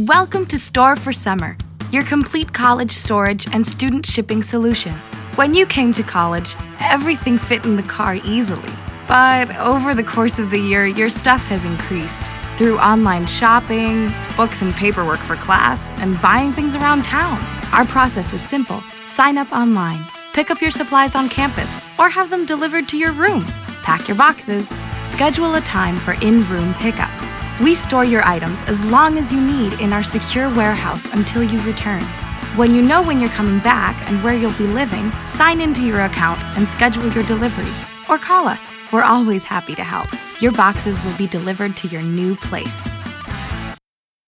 Welcome to Store for Summer, your complete college storage and student shipping solution. When you came to college, everything fit in the car easily. But over the course of the year, your stuff has increased through online shopping, books and paperwork for class, and buying things around town. Our process is simple. Sign up online, pick up your supplies on campus, or have them delivered to your room. Pack your boxes, schedule a time for in-room pickup. We store your items as long as you need in our secure warehouse until you return. When you know when you're coming back and where you'll be living, sign into your account and schedule your delivery. Or call us. We're always happy to help. Your boxes will be delivered to your new place.